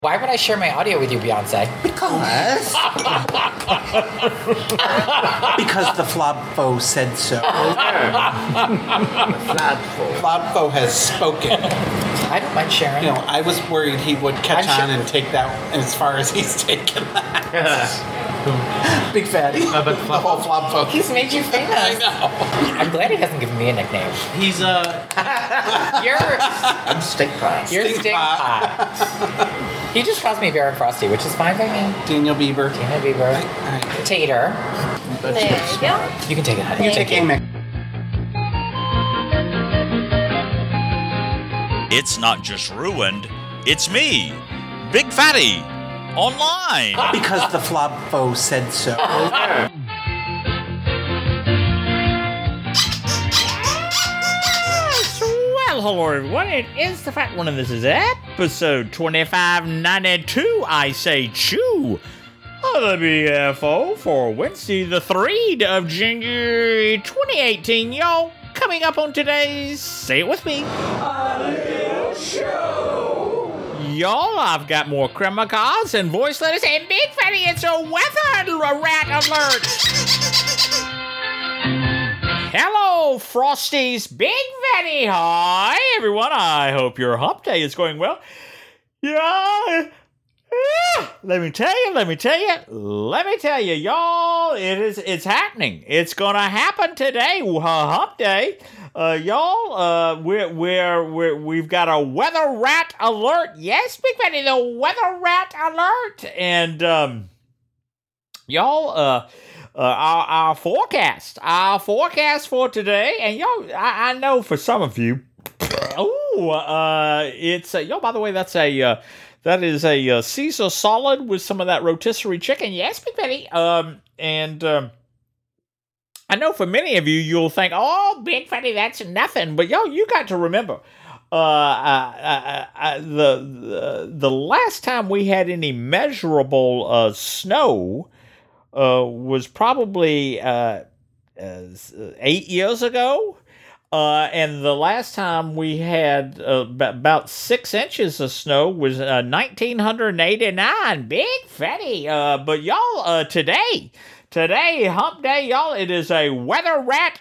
Why would I share my audio with you, Beyonce? Because the Flobfo said so. Flobfo has spoken. I don't mind sharing. You know, I was worried he would catch on and take that as far as he's taken that. Big fatty. The whole Flobfo. He's made you famous. I know. I'm glad he hasn't given me a nickname. He's I'm Stink Pot. You're Stink Pot. He just calls me Vera Frosty, which is fine by me. Daniel Bieber. Tater. There you go. You can take it, honey. You take Amick. It's not just ruined, it's me, Big Fatty, online. Because the Flobfo said so. Well, hello everyone, it is the Fat One, and this is episode 2592, I say chew, of the BFO for Wednesday, the 3rd of January, 2018, y'all. Coming up on today's, say it with me, y'all, I've got more crema calls and voice letters, and Big Fatty, it's a weather rat alert. Hello, Frosties, Big Fatty, hi, everyone. I hope your hump day is going well. Yeah, let me tell you, y'all, it's happening. It's gonna happen today, hump day. Y'all, we've got a weather rat alert. Yes, Big Fatty, the weather rat alert. And, y'all, our forecast for today, and y'all, I know for some of you, it's, y'all, by the way, that is a Caesar salad with some of that rotisserie chicken. Yes, Big Fatty. I know for many of you, you'll think, oh, Big Fatty, that's nothing. But y'all, you got to remember, the last time we had any measurable snow was probably 8 years ago. And the last time we had about 6 inches of snow was 1989. Big Fatty. But y'all, today, hump day, y'all, it is a weather rat,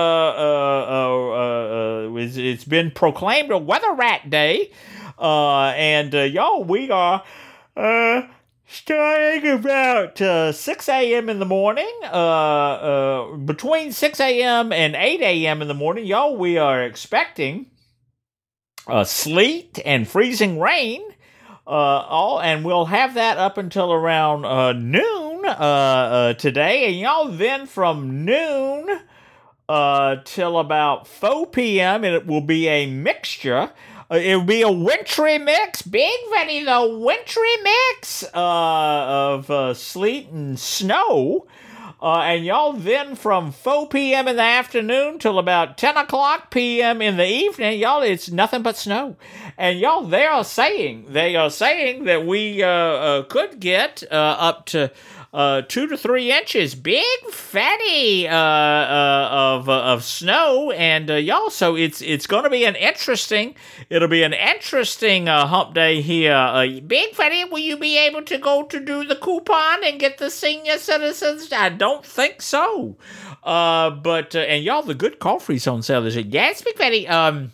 it's been proclaimed a weather rat day. And y'all, we are starting about 6 a.m. in the morning, between 6 a.m. and 8 a.m. in the morning, y'all, we are expecting sleet and freezing rain, and we'll have that up until around noon today, and y'all, then from noon till about 4 p.m., it will be a mixture. It will be a wintry mix, Big Fatty, the wintry mix of sleet and snow. And y'all, then from 4 p.m. in the afternoon till about 10 o'clock p.m. in the evening, y'all, it's nothing but snow. And y'all, they are saying that we could get up to 2 to 3 inches, Big Fatty, of snow, and y'all, so it's going to be it'll be an interesting hump day here. Big Fatty, will you be able to go to do the coupon and get the senior citizens? I don't think so. But and y'all, the good coffee's on sale this week. Yes, Big Fatty.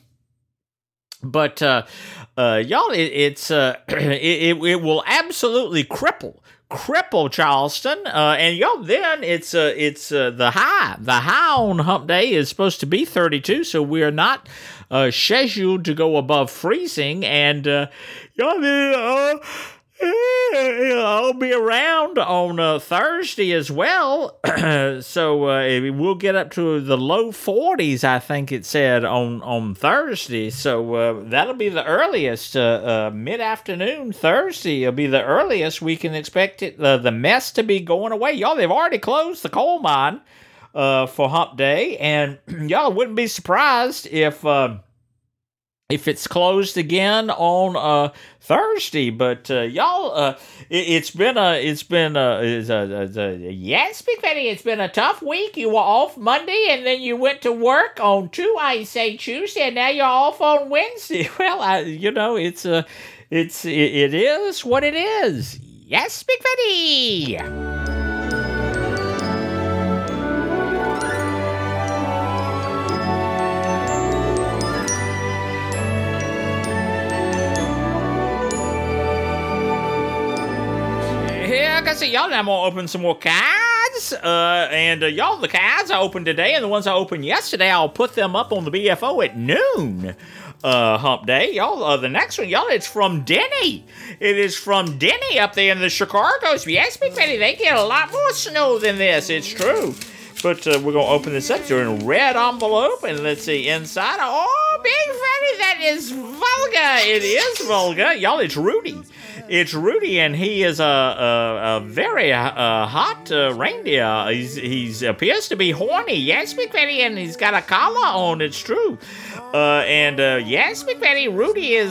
But y'all, it will absolutely cripple Charleston, and y'all, then it's the high on hump day is supposed to be 32, so we are not scheduled to go above freezing, and y'all, I'll be around on Thursday as well, so we'll get up to the low 40s, I think it said, on Thursday, so that'll be the earliest, mid-afternoon Thursday will be the earliest we can expect the mess to be going away. Y'all, they've already closed the coal mine for hump day, and y'all wouldn't be surprised if it's closed again on Thursday, but y'all, it's been yes, Big Fatty, it's been a tough week. You were off Monday, and then you went to work on Tuesday, and now you're off on Wednesday. Well, it's it is what it is. Yes, Big Fatty. Like I said, y'all, I'm going to open some more cards. And y'all, the cards I opened today and the ones I opened yesterday, I'll put them up on the BFO at noon. Hump Day. Y'all, the next one, y'all, it's from Denny. It is from Denny up there in the Chicago's. Yes, Big Fatty, they get a lot more snow than this. It's true. But we're going to open this up. They're in a red envelope. And let's see, inside. Oh, Big Fatty, that is vulgar. It is vulgar. Y'all, it's Rudy. It's Rudy, and he is a very hot reindeer. He's appears to be horny. Yes, Big Fatty, and he's got a collar on. It's true. Yes, Big Fatty, Rudy is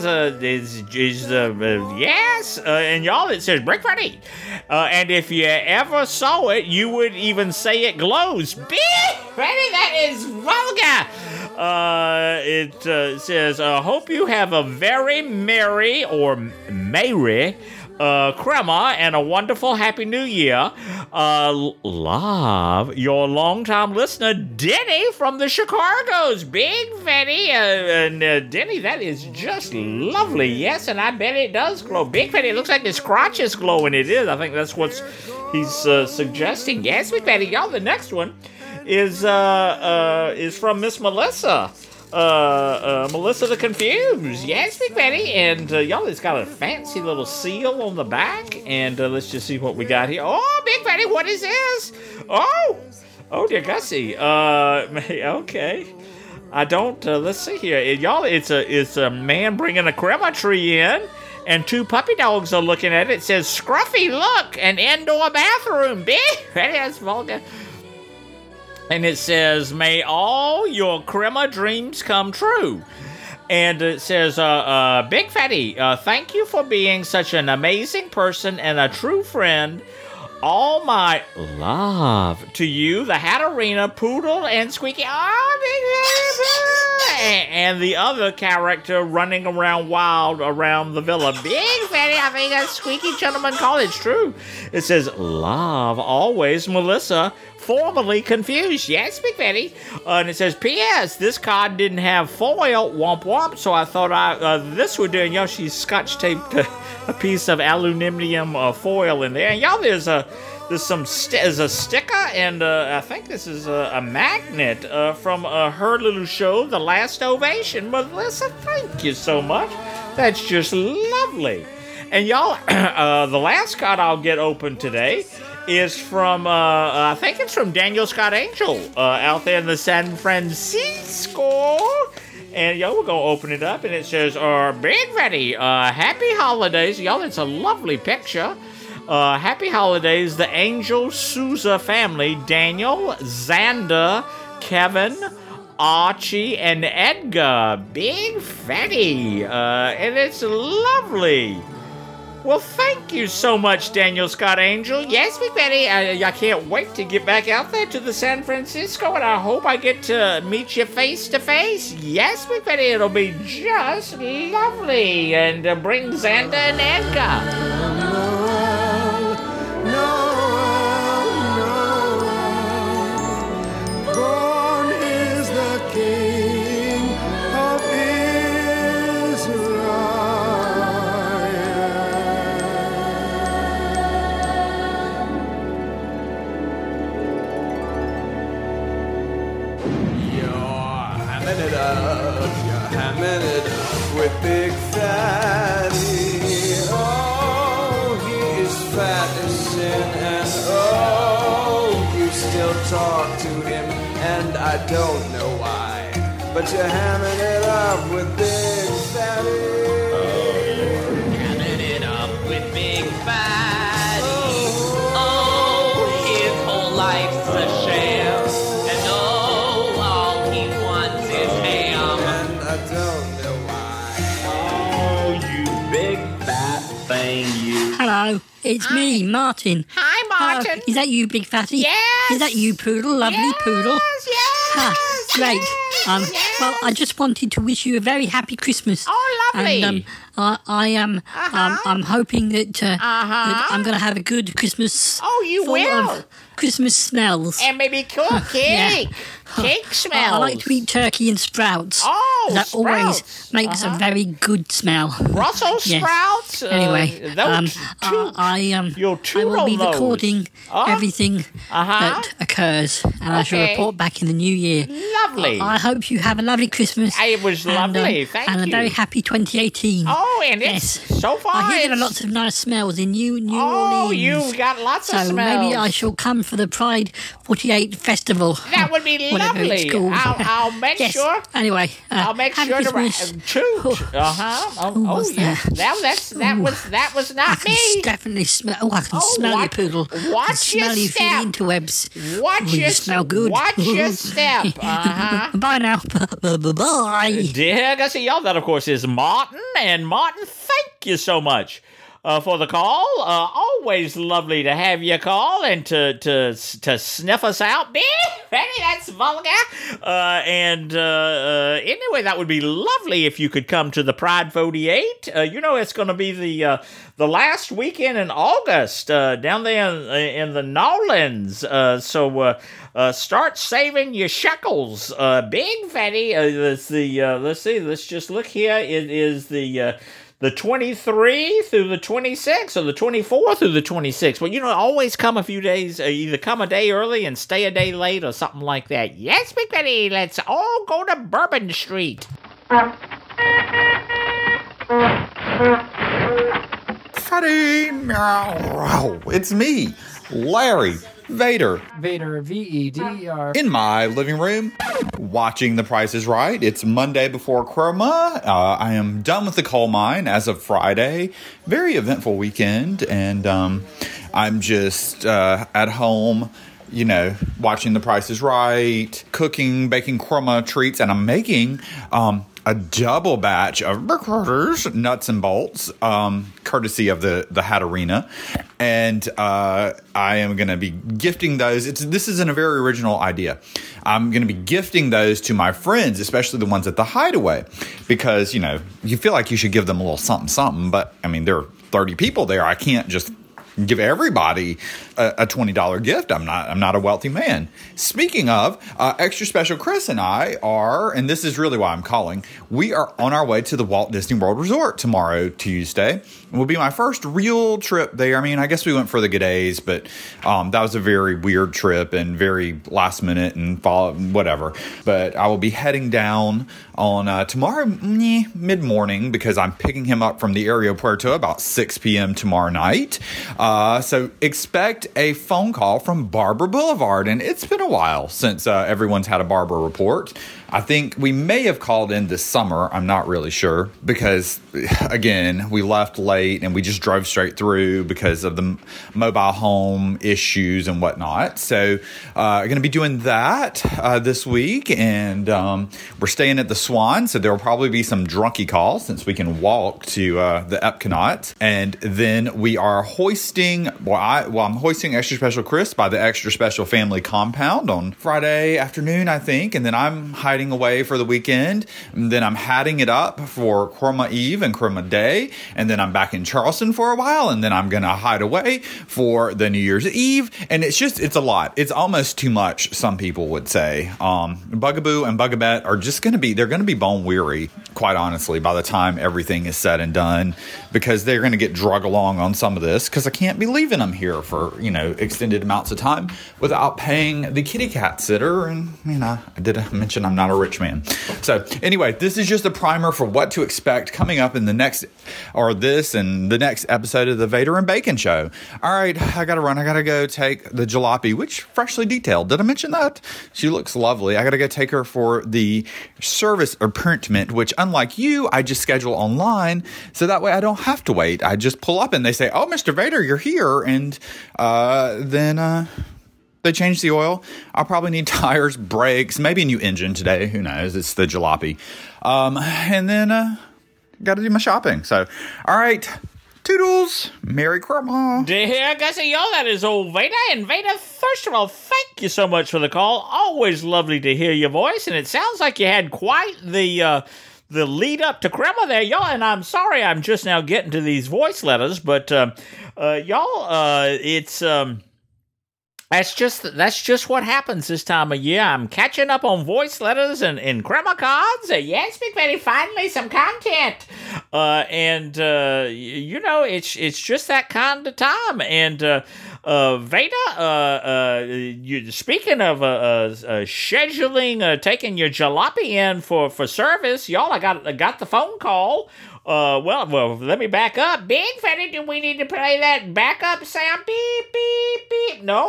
yes. And y'all, it says Big Fatty. And if you ever saw it, you would even say it glows. Big Fatty, that is vulgar. It says, hope you have a very merry or merry crema and a wonderful happy new year. Love, your longtime listener, Denny from the Chicago's. Big Fatty. And Denny, that is just lovely. Yes, and I bet it does glow. Big Fatty, it looks like his crotch is glowing. It is. I think that's what he's suggesting. Yes, Big Fatty. Y'all, the next one is from Miss Melissa. Melissa the Confused. Yes, Big Fatty. And y'all, it's got a fancy little seal on the back. And let's just see what we got here. Oh, Big Fatty, what is this? Oh, dear Gussie. Okay. I don't. Let's see here, y'all. It's a man bringing a crema tree in. And two puppy dogs are looking at it. It says, Scruffy, look, an indoor bathroom. Big Fatty, that's vulgar. And it says, may all your crema dreams come true. And it says, Big Fatty, thank you for being such an amazing person and a true friend. All my love to you, the Hatterina, Poodle, and Squeaky. Oh, Big Fatty. And the other character running around wild around the villa. Big Fatty, I think that's Squeaky Gentleman College. True. It says, love always, Melissa. Formerly Confused. Yes, Big Fatty. And it says, P.S. This card didn't have foil, womp womp, so I thought this would do. And y'all, she scotch taped a piece of aluminum foil in there. And y'all, there's a sticker, and I think this is a magnet from her little show, The Last Ovation. Melissa, thank you so much. That's just lovely. And y'all, the last card I'll get open today is from, I think it's from Daniel Scott Angel, out there in the San Francisco. And y'all, we're going to open it up, and it says, Big Fatty, happy holidays. Y'all, it's a lovely picture. Happy holidays, the Angel Souza family, Daniel, Xander, Kevin, Archie, and Edgar. Big Fatty. And it's lovely. Well, thank you so much, Daniel Scott Angel. Yes, Big Fatty, I can't wait to get back out there to the San Francisco, and I hope I get to meet you face to face. Yes, Big Fatty, it'll be just lovely. And bring Xander and Edgar. Born is the King of Israel. You're hamming it up with Big Fatty. Oh, he is fat as sin, and oh, you still talk to him, and I don't know why, but you're hamming it up with Big Fatty. Hamming it up with Big Fatty. Oh, his whole life's a sham, and oh, all he wants is ham. And I don't know why. Oh, you big fat thing, you. Hello, it's me, Martin. Hi, Martin. Is that you, Big Fatty? Yes. Is that you, Poodle? Lovely Poodle. Yes. Great. Yes. Well, I just wanted to wish you a very happy Christmas. Oh, lovely. And I am I'm hoping that, that I'm going to have a good Christmas. Oh, you full will. of Christmas smells. And maybe cake. Cake smells. I like to eat turkey and sprouts. Oh, that always sprouts. makes a very good smell. Brussels Yes. sprouts. Anyway, those I you'll will be those. recording everything that occurs, and I shall Okay. report back in the new year. Lovely. I hope you have a lovely Christmas. It was lovely. Thank and you. a very happy 2018. Oh, and it's so far. I hear there are it's- lots of nice smells in New Oh, Orleans. you've got lots of So smells. maybe I shall come for the Pride 48 festival. That would be Whatever lovely. it's called. I'll make Yes. sure. Anyway, I'll make happy sure Christmas. to toot. what's yeah. that? That was I not can me. definitely smell. Oh, I can Oh, smell you, watch- poodle. I watch can smell your you through step. the interwebs. Watch Oh, you your smell good. Watch your step. Bye now. Bye. Dear Gussie, y'all, that of course is Martin. And Martin, thank you so much for the call. Always lovely to have you call and to sniff us out. Benny, that's vulgar. Anyway, that would be lovely if you could come to the Pride 48. It's going to be the last weekend in August down there in the Nolans. So start saving your shekels. Big Fatty, let's see, let's just look here. It is the 23 through the 26th or the 24 through the 26th. Well, always come a few days, either come a day early and stay a day late or something like that. Yes, Big Betty, let's all go to Bourbon Street. Fatty, meow. It's me, Larry Vader, Vader, V-E-D-E-R. in my living room, watching The Price is Right. It's Monday before Chroma. I am done with the coal mine as of Friday. Very eventful weekend, and I'm just at home, watching The Price is Right, cooking, baking Chroma treats, and I'm making a double batch of burgers, nuts and bolts, courtesy of the Hatterina. And I am going to be gifting those. This isn't a very original idea. I'm going to be gifting those to my friends, especially the ones at the Hideaway, because, you feel like you should give them a little something, but, there are 30 people there. I can't just give everybody a $20 gift. I'm not a wealthy man. Speaking of, Extra Special Chris and I are, and this is really why I'm calling, we are on our way to the Walt Disney World Resort tomorrow, Tuesday. It will be my first real trip there. I guess we went for the G'days, but that was a very weird trip and very last minute and whatever. But I will be heading down on tomorrow mid-morning because I'm picking him up from the aeropuerto about 6 p.m. tomorrow night. So expect a phone call from Barber Boulevard. And it's been a while since everyone's had a Barber report. I think we may have called in this summer. I'm not really sure because, again, we left late and we just drove straight through because of the mobile home issues and whatnot. So going to be doing that this week. And we're staying at the Swan. So there will probably be some drunky calls since we can walk to the Epcot. And then we are hoisting, I'm hoisting Extra Special Chris by the Extra Special Family Compound on Friday afternoon, I think. And then I'm hiding away for the weekend. And then I'm hatting it up for Chroma Eve and Chroma Day. And then I'm back in Charleston for a while. And then I'm going to hide away for the New Year's Eve. And it's a lot. It's almost too much, some people would say. Bugaboo and Bugabet are just going to be bone weary, quite honestly, by the time everything is said and done, because they're going to get drug along on some of this because I can't be leaving them here for, extended amounts of time without paying the kitty cat sitter. And, I did mention I'm not a rich man. So anyway, this is just a primer for what to expect coming up in the next episode of the Vader and Bacon Show. All right, I got to run. I got to go take the jalopy, which freshly detailed. Did I mention that? She looks lovely. I got to go take her for the service appointment, which unlike you, I just schedule online. So that way I don't have to wait. I just pull up and they say, "Oh, Mr. Vader, you're here." And then they change the oil. I'll probably need tires, brakes, maybe a new engine today. Who knows? It's the jalopy. And then got to do my shopping. So, all right. Toodles. Merry Christmas. Dear Gussie, y'all, that is old Vader. And Vader, first of all, thank you so much for the call. Always lovely to hear your voice. And it sounds like you had quite the the lead up to Crema there, y'all. And I'm sorry, I'm just now getting to these voice letters, but y'all, it's that's just what happens this time of year. I'm catching up on voice letters and Crema cards. Yes, Big Betty, finally some content. You know, it's just that kind of time. And Veda, speaking of scheduling, taking your jalopy in for service, y'all, I got the phone call. Well, let me back up. Big Fatty, do we need to play that backup sound? Beep, beep, beep. No.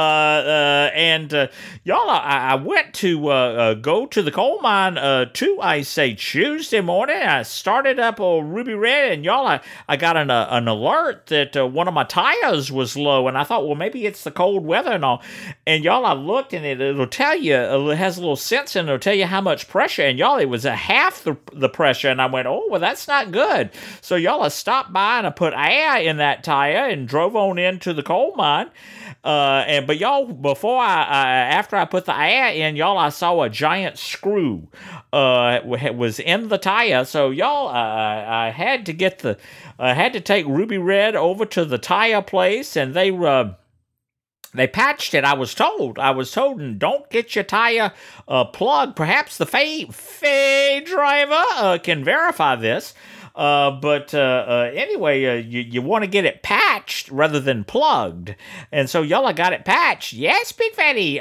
Y'all, I went to go to the coal mine Tuesday morning. I started up Ruby Red, and y'all, I got an alert that one of my tires was low, and I thought, well, maybe it's the cold weather and all. And y'all, I looked, and it'll tell you, it has a little sensor, and it'll tell you how much pressure. And y'all, it was a half the pressure, and I went, oh, well, that's not good. So y'all, I stopped by and I put air in that tire and drove on into the coal mine. But y'all, before after I put the air in, y'all, I saw a giant screw was in the tire. So y'all, I had to get I had to take Ruby Red over to the tire place, and they patched it. I was told, and don't get your tire plugged. Perhaps the Fay driver can verify this. Anyway, you want to get it patched rather than plugged. And so y'all, I got it patched. Yes, Big Fatty.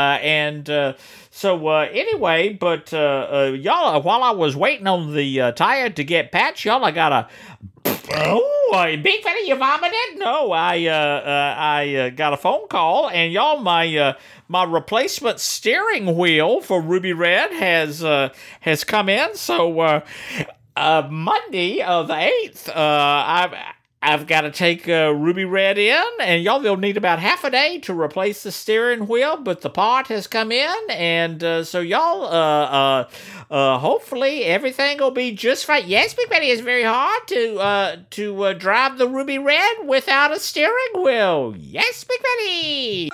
Anyway, but y'all, while I was waiting on the tire to get patched, y'all, I got a... Oh, Big Fatty, you vomited? No, I got a phone call, and y'all, my replacement steering wheel for Ruby Red has come in. So Monday the 8th, I've got to take Ruby Red in, and y'all, they'll need about half a day to replace the steering wheel, but the part has come in, and so y'all, hopefully everything will be just fine. Yes, Big Betty, it's very hard to drive the Ruby Red without a steering wheel. Yes, Big Betty.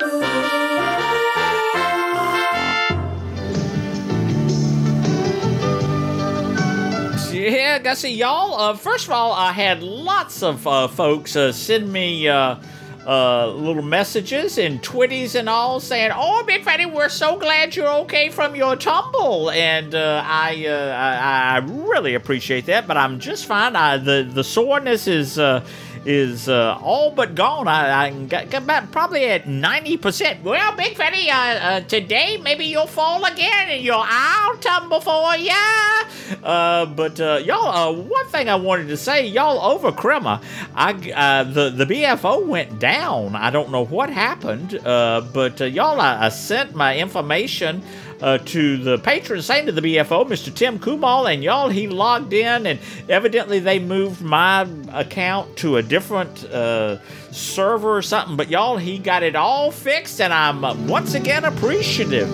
Yeah, I see y'all. First of all, I had lots of folks send me little messages and twitties and all saying, "Oh, Big Fatty, we're so glad you're okay from your tumble," and I really appreciate that. But I'm just fine. The soreness is all but gone. I got about probably at 90%. Well, Big Fatty, today maybe you'll fall again and I'll tumble for ya. But y'all, one thing I wanted to say, y'all, over Crema, the BFO went down. I don't know what happened, but y'all, I sent my information to the patron saint of the BFO, Mr. Tim Kumal, and y'all, he logged in, and evidently they moved my account to a different server or something, but y'all, he got it all fixed, and I'm once again appreciative.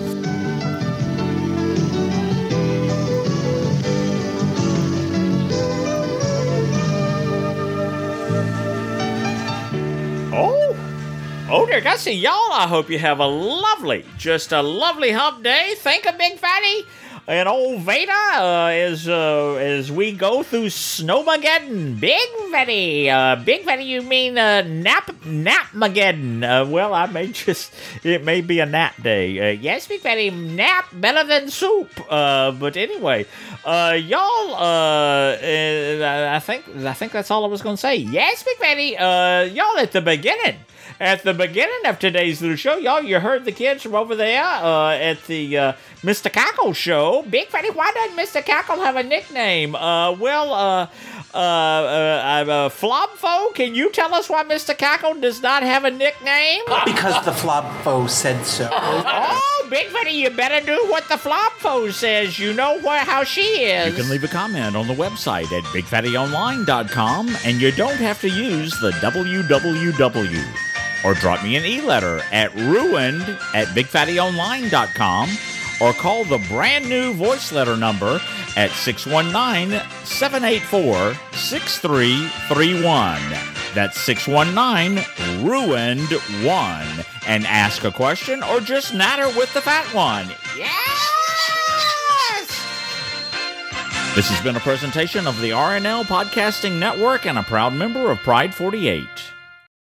Oh, dear, I see y'all. I hope you have a lovely hump day. Think of Big Fatty and old Veda as we go through Snowmageddon. Big Fatty, you mean Napmageddon? Well, it may be a nap day. Yes, Big Fatty, nap better than soup. But anyway, y'all, I think that's all I was going to say. Yes, Big Fatty, y'all, at the beginning of today's little show, y'all, you heard the kids from over there at the Mr. Cackle show. Big Fatty, why doesn't Mr. Cackle have a nickname? Flobfo, can you tell us why Mr. Cackle does not have a nickname? Because the Flobfo said so. Oh, Big Fatty, you better do what the Flobfo says. You know how she is. You can leave a comment on the website at BigFattyOnline.com, and you don't have to use the www. Or drop me an e-letter at ruined@BigFattyOnline.com, or call the brand new voice letter number at 619-784-6331. That's 619-RUINED-1, and ask a question or just natter with the fat one. Yes! This has been a presentation of the RNL Podcasting Network and a proud member of Pride 48.